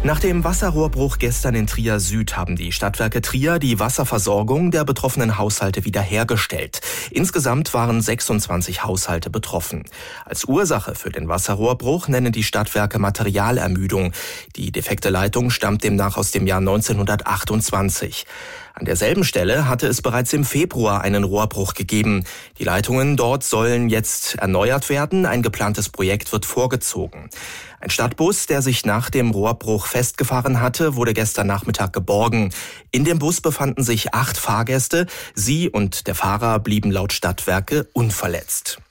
Nach dem Wasserrohrbruch gestern in Trier Süd haben die Stadtwerke Trier die Wasserversorgung der betroffenen Haushalte wiederhergestellt. Insgesamt waren 26 Haushalte betroffen. Als Ursache für den Wasserrohrbruch nennen die Stadtwerke Materialermüdung. Die defekte Leitung stammt demnach aus dem Jahr 1928. An derselben Stelle hatte es bereits im Februar einen Rohrbruch gegeben. Die Leitungen dort sollen jetzt erneuert werden. Ein geplantes Projekt wird vorgezogen. Ein Stadtbus, der sich nach dem Rohrbruch festgefahren hatte, wurde gestern Nachmittag geborgen. In dem Bus befanden sich 8 Fahrgäste. Sie und der Fahrer blieben laut Stadtwerke unverletzt.